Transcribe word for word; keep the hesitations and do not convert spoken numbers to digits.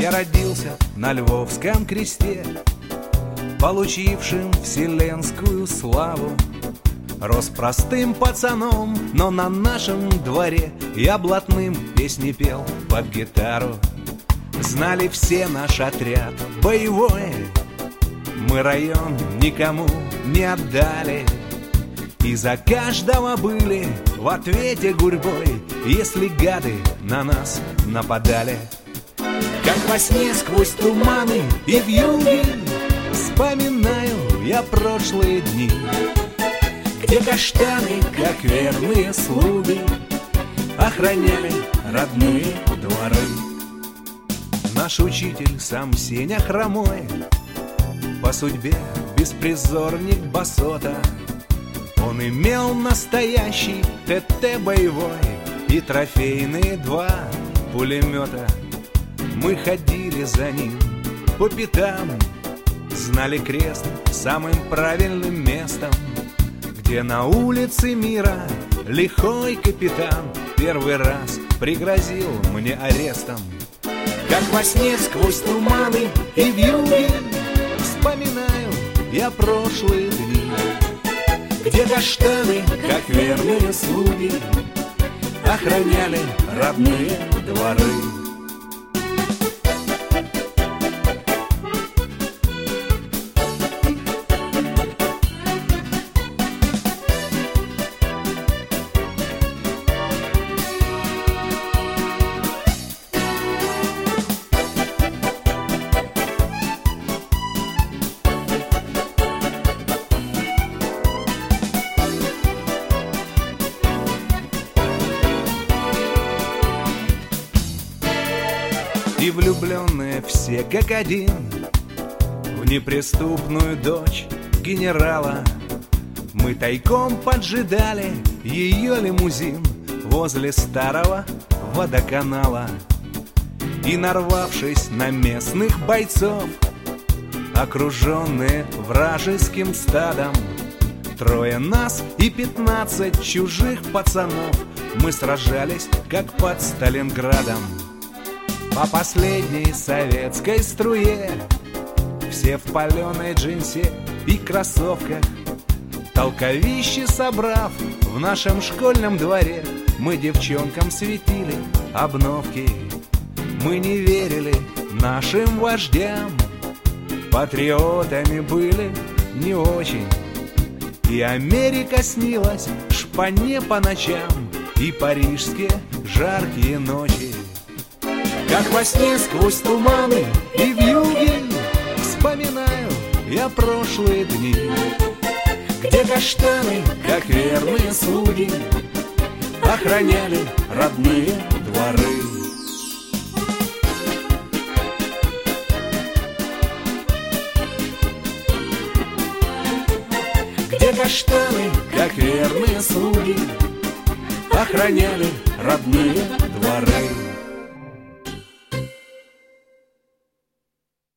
я родился на Львовском кресте, получившим вселенскую славу. Рос простым пацаном, но на нашем дворе я блатным песни пел под гитару. Знали все наш отряд боевой, мы район никому не отдали. И за каждого были в ответе гурьбой, если гады на нас нападали. Как во сне сквозь туманы и вьюги вспоминаю я прошлые дни, где каштаны, как верные слуги, охраняли родные дворы. Наш учитель, сам Сеня Хромой, по судьбе беспризорник басота. Он имел настоящий ТТ боевой и трофейные два пулемета. Мы ходили за ним по пятам, знали крест самым правильным местом, где на улице мира лихой капитан первый раз пригрозил мне арестом. Как во сне сквозь туманы и вьюги вспоминаю я прошлые дни, где каштаны, как верные слуги, охраняли родные дворы. И влюбленные все как один в неприступную дочь генерала. Мы тайком поджидали ее лимузин возле старого водоканала. И, нарвавшись на местных бойцов, окруженные вражеским стадом, трое нас и пятнадцать чужих пацанов, мы сражались, как под Сталинградом. По последней советской струе, все в паленой джинсе и кроссовках, толковище собрав в нашем школьном дворе, мы девчонкам светили обновки. Мы не верили нашим вождям, патриотами были не очень. И Америка снилась шпане по ночам, и парижские жаркие ночи. Как во сне сквозь туманы и вьюги вспоминаю я прошлые дни, где каштаны, как верные слуги, охраняли родные дворы. Где каштаны, как верные слуги, охраняли родные дворы.